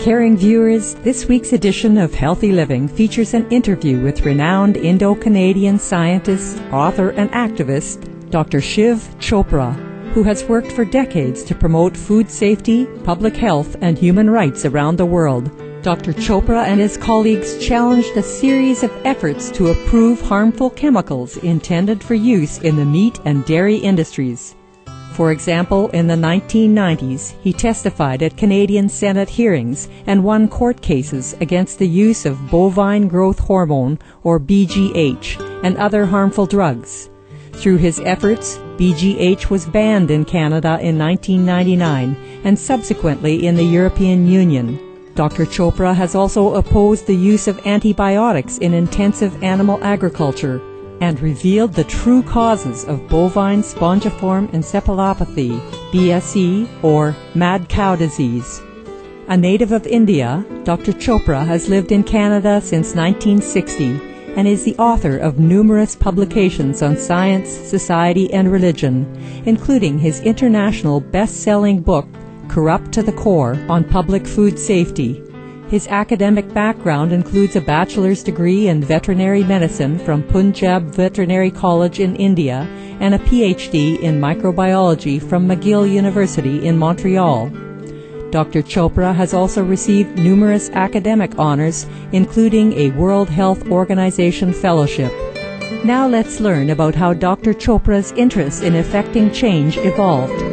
Caring viewers, this week's edition of Healthy Living features an interview with renowned Indo-Canadian scientist, author, and activist, Dr. Shiv Chopra, who has worked for decades to promote food safety, public health, and human rights around the world. Dr. Chopra and his colleagues challenged a series of efforts to approve harmful chemicals intended for use in the meat and dairy industries. For example, in the 1990s, he testified at Canadian Senate hearings and won court cases against the use of bovine growth hormone, or BGH, and other harmful drugs. Through his efforts, BGH was banned in Canada in 1999 and subsequently in the European Union. Dr. Chopra has also opposed the use of antibiotics in intensive animal agriculture and revealed the true causes of bovine spongiform encephalopathy, BSE, or mad cow disease. A native of India, Dr. Chopra has lived in Canada since 1960 and is the author of numerous publications on science, society, and religion, including his international best-selling book, Corrupt to the Core, on public food safety. His academic background includes a bachelor's degree in veterinary medicine from Punjab Veterinary College in India and a PhD in microbiology from McGill University in Montreal. Dr. Chopra has also received numerous academic honors, including a World Health Organization fellowship. Now let's learn about how Dr. Chopra's interest in effecting change evolved.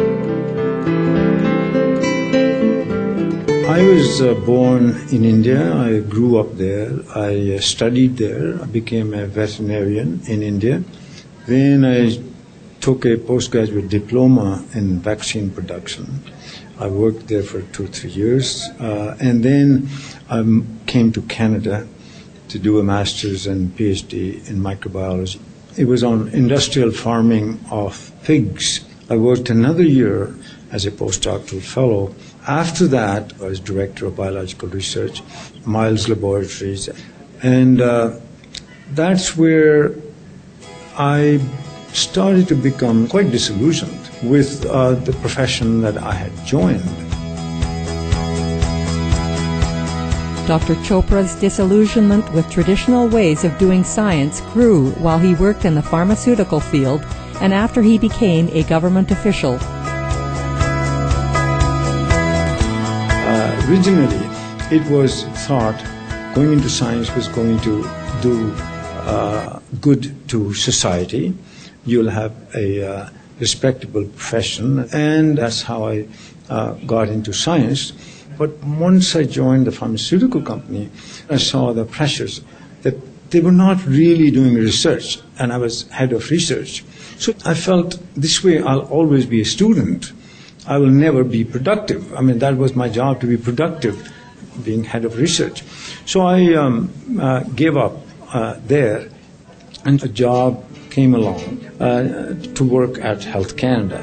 I was born in India. I grew up there. I studied there. I became a veterinarian in India. Then I took a postgraduate diploma in vaccine production. I worked there for 2-3 years. And then I came to Canada to do a master's and PhD in microbiology. It was on industrial farming of pigs. I worked another year as a postdoctoral fellow. After that, I was director of biological research, Miles Laboratories. And that's where I started to become quite disillusioned with the profession that I had joined. Dr. Chopra's disillusionment with traditional ways of doing science grew while he worked in the pharmaceutical field and after he became a government official. Originally, it was thought going into science was going to do good to society. You'll have a respectable profession, and that's how I got into science. But once I joined the pharmaceutical company, I saw the pressures that they were not really doing research, and I was head of research. So I felt this way I'll always be a student. I will never be productive. I mean, that was my job, to be productive, being head of research. So I gave up there, and a job came along to work at Health Canada.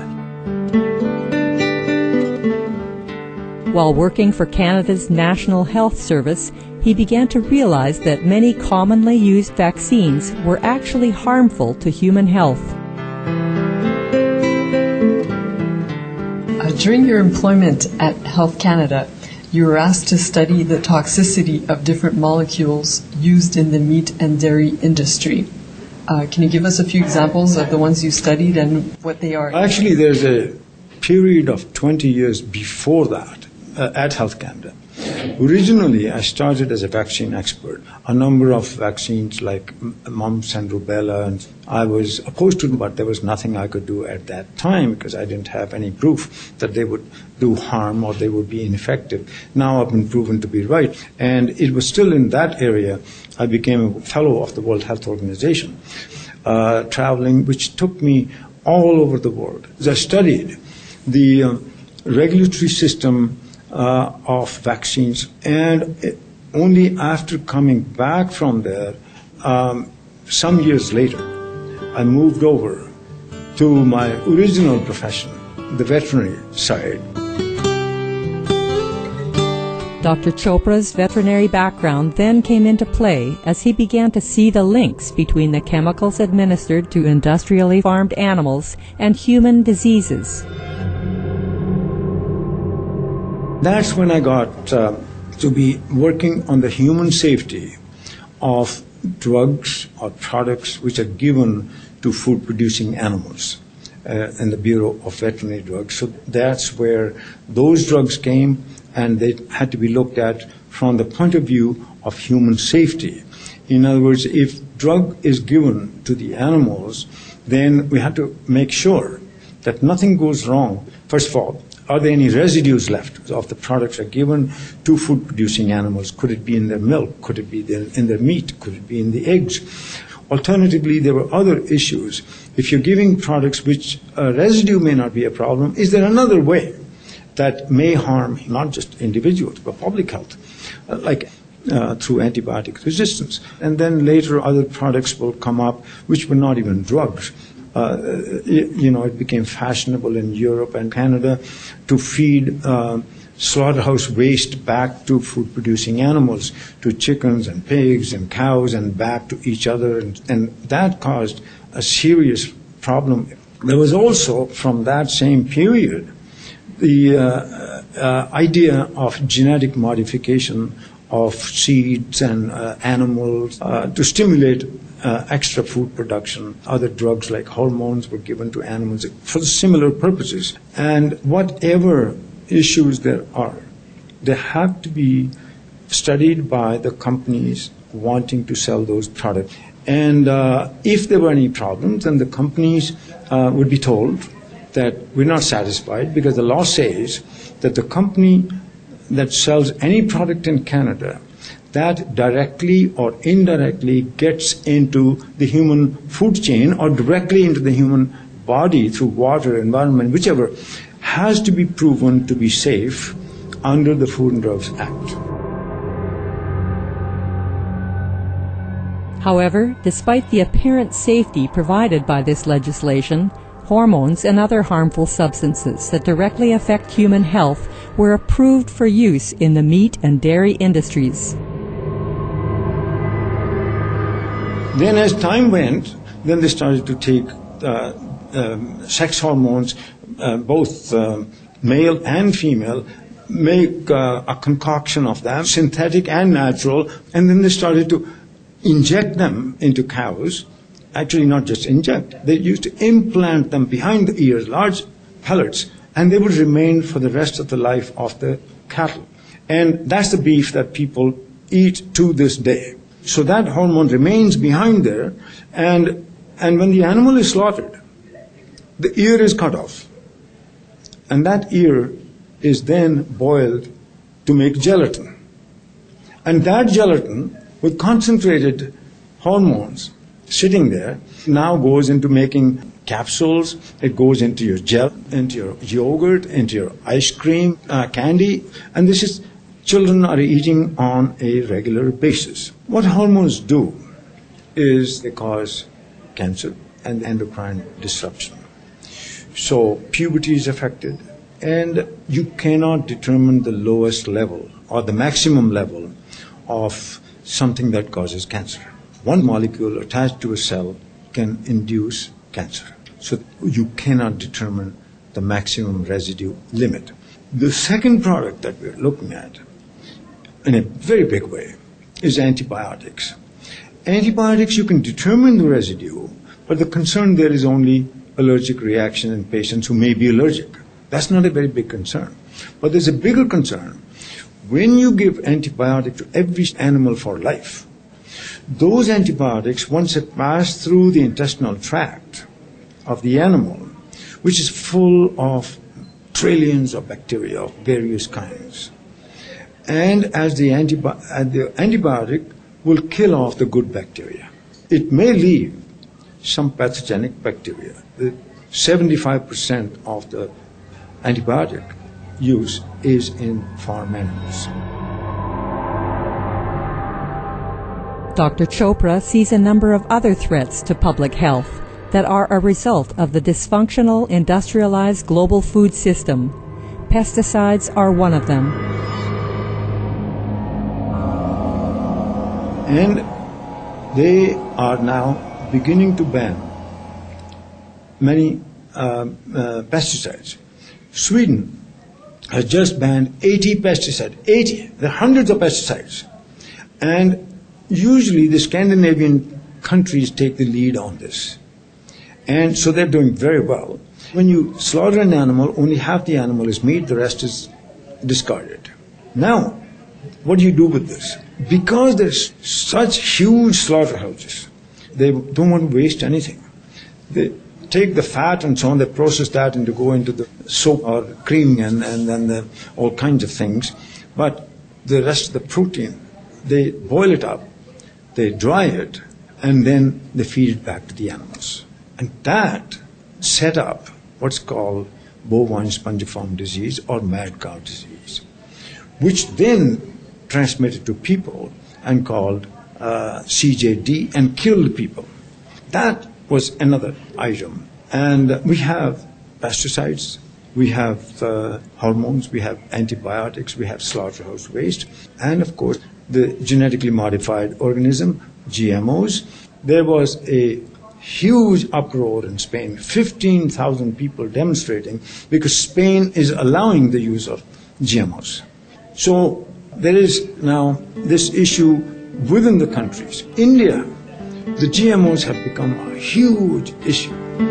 While working for Canada's National Health Service, he began to realize that many commonly used vaccines were actually harmful to human health. During your employment at Health Canada, you were asked to study the toxicity of different molecules used in the meat and dairy industry. Can you give us a few examples of the ones you studied and what they are? Actually, there's a period of 20 years before that at Health Canada. Originally, I started as a vaccine expert. A number of vaccines like mumps and rubella, and I was opposed to them, but there was nothing I could do at that time because I didn't have any proof that they would do harm or they would be ineffective. Now I've been proven to be right. And it was still in that area I became a fellow of the World Health Organization, traveling, which took me all over the world. As I studied the regulatory system of vaccines, and only after coming back from there, some years later, I moved over to my original profession, the veterinary side. Dr. Chopra's veterinary background then came into play as he began to see the links between the chemicals administered to industrially farmed animals and human diseases. That's when I got to be working on the human safety of drugs or products which are given to food-producing animals in the Bureau of Veterinary Drugs. So that's where those drugs came, and they had to be looked at from the point of view of human safety. In other words, if drug is given to the animals, then we have to make sure that nothing goes wrong. First of all, are there any residues left of the products are given to food-producing animals? Could it be in their milk? Could it be in their meat? Could it be in the eggs? Alternatively, there were other issues. If you're giving products which residue may not be a problem, is there another way that may harm not just individuals but public health, like through antibiotic resistance? And then later other products will come up which were not even drugs. It became fashionable in Europe and Canada to feed slaughterhouse waste back to food-producing animals, to chickens and pigs and cows and back to each other, and that caused a serious problem. There was also, from that same period, the idea of genetic modification of seeds and animals to stimulate extra food production. Other drugs like hormones were given to animals for similar purposes. And whatever issues there are, they have to be studied by the companies wanting to sell those products. And if there were any problems, then the companies would be told that we're not satisfied, because the law says that the company that sells any product in Canada that directly or indirectly gets into the human food chain or directly into the human body through water, environment, whichever, has to be proven to be safe under the Food and Drugs Act. However, despite the apparent safety provided by this legislation, hormones and other harmful substances that directly affect human health were approved for use in the meat and dairy industries. Then as time went, then they started to take sex hormones, both male and female, make a concoction of them, synthetic and natural, and then they started to inject them into cows. Actually, not just inject. They used to implant them behind the ears, large pellets, and they would remain for the rest of the life of the cattle. And that's the beef that people eat to this day. So that hormone remains behind there, and when the animal is slaughtered, the ear is cut off. And that ear is then boiled to make gelatin. And that gelatin, with concentrated hormones sitting there, now goes into making capsules. It goes into your gel, into your yogurt, into your ice cream, candy. And this is children are eating on a regular basis. What hormones do is they cause cancer and endocrine disruption. So puberty is affected, and you cannot determine the lowest level or the maximum level of something that causes cancer. One molecule attached to a cell can induce cancer. So you cannot determine the maximum residue limit. The second product that we're looking at in a very big way is antibiotics. Antibiotics, you can determine the residue, but the concern there is only allergic reaction in patients who may be allergic. That's not a very big concern. But there's a bigger concern. When you give antibiotic to every animal for life, those antibiotics, once it pass through the intestinal tract of the animal, which is full of trillions of bacteria of various kinds, and as the antibiotic will kill off the good bacteria. It may leave some pathogenic bacteria. 75% of the antibiotic use is in farm animals. Dr. Chopra sees a number of other threats to public health that are a result of the dysfunctional, industrialized global food system. Pesticides are one of them. And they are now beginning to ban many pesticides. Sweden has just banned 80 pesticides. 80. There are hundreds of pesticides. And usually the Scandinavian countries take the lead on this. And so they're doing very well. When you slaughter an animal, only half the animal is meat, the rest is discarded. Now, what do you do with this? Because there's such huge slaughterhouses, they don't want to waste anything. They take the fat and so on, they process that and to go into the soap or cream and then all kinds of things. But the rest of the protein, they boil it up, they dry it, and then they feed it back to the animals. And that set up what's called bovine spongiform disease or mad cow disease, which then transmitted to people and called CJD and killed people. That was another item. And we have pesticides, we have hormones, we have antibiotics, we have slaughterhouse waste, and of course the genetically modified organism, GMOs. There was a huge uproar in Spain, 15,000 people demonstrating because Spain is allowing the use of GMOs. So there is now this issue within the countries. India, the GMOs have become a huge issue.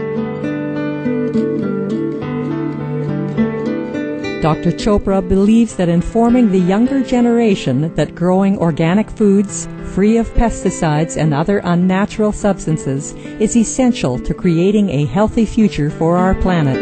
Dr. Chopra believes that informing the younger generation that growing organic foods, free of pesticides and other unnatural substances, is essential to creating a healthy future for our planet.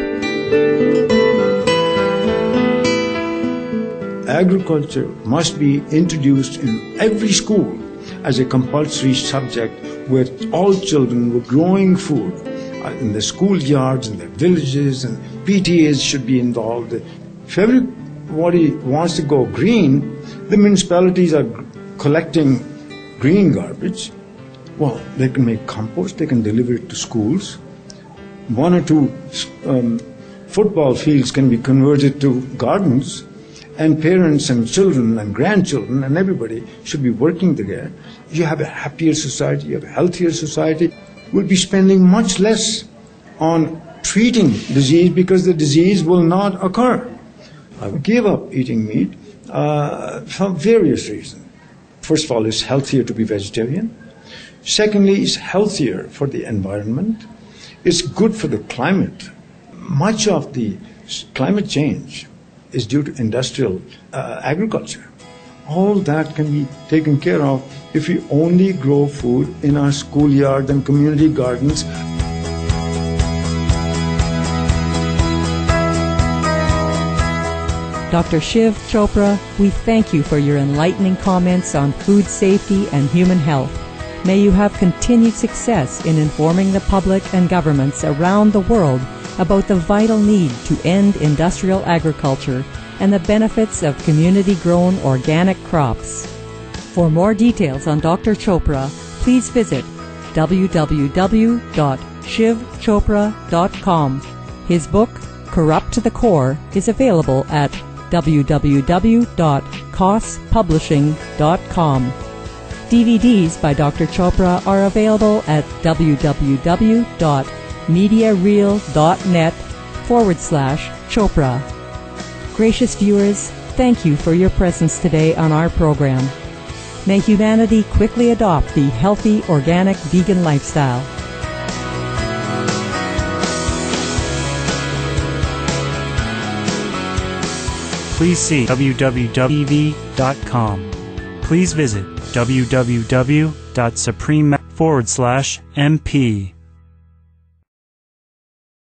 Agriculture must be introduced in every school as a compulsory subject where all children were growing food in the schoolyards, in their villages, and PTAs should be involved. If everybody wants to go green, the municipalities are collecting green garbage. Well, they can make compost, they can deliver it to schools. 1 or 2 football fields can be converted to gardens, and parents and children and grandchildren and everybody should be working together. You have a happier society, you have a healthier society. We'll be spending much less on treating disease because the disease will not occur. I gave up eating meat for various reasons. First of all, it's healthier to be vegetarian. Secondly, it's healthier for the environment. It's good for the climate. Much of the climate change is due to industrial agriculture. All that can be taken care of if we only grow food in our schoolyards and community gardens. Dr. Shiv Chopra, we thank you for your enlightening comments on food safety and human health. May you have continued success in informing the public and governments around the world about the vital need to end industrial agriculture and the benefits of community-grown organic crops. For more details on Dr. Chopra, please visit www.shivchopra.com. His book, Corrupt to the Core, is available at www.kospublishing.com. DVDs by Dr. Chopra are available at www.mediareel.net/Chopra. Gracious viewers, thank you for your presence today on our program. May humanity quickly adopt the healthy, organic, vegan lifestyle. Please see www.tv.com. Please visit www.supreme.com/MP.